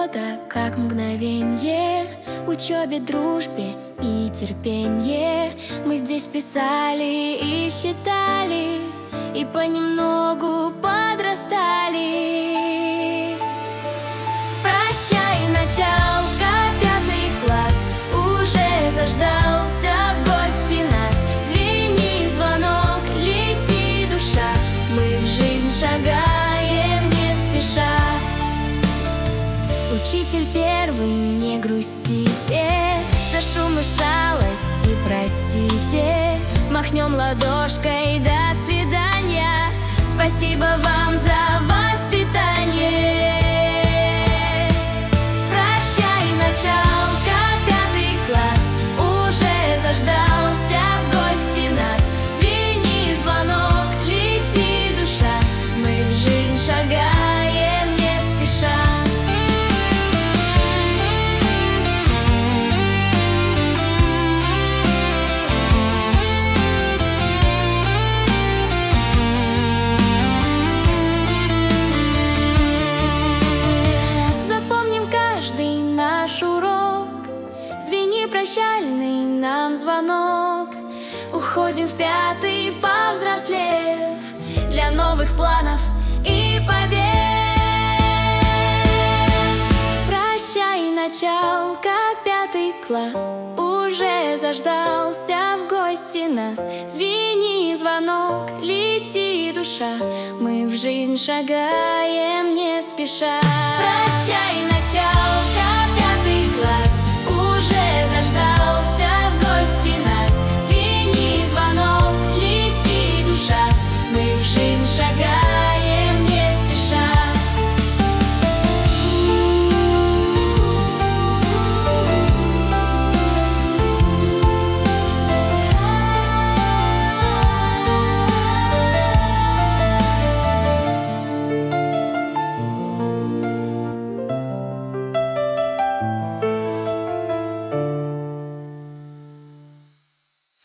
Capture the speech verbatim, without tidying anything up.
года, как мгновенье, учебе, дружбе и терпенье. Мы здесь писали и считали, и понемногу подрастали. Прощай, началка, пятый класс уже заждался в гости нас. Звени звонок, лети, душа, мы в жизнь шагаем не спеша. Учитель первый, не грустите, за шум и шалости простите. Махнем ладошкой, до свидания, спасибо вам за воспитание. Прощай, началка, пятый класс уже заждался в гости нас. Звени звонок, лети, душа, мы в жизнь шагаем не спеша. Прощальный нам звонок, уходим в пятый, повзрослев, для новых планов и побед. Прощай, началка, пятый класс уже заждался в гости нас. Звени звонок, лети, душа, мы в жизнь шагаем не спеша. Прощай, началка.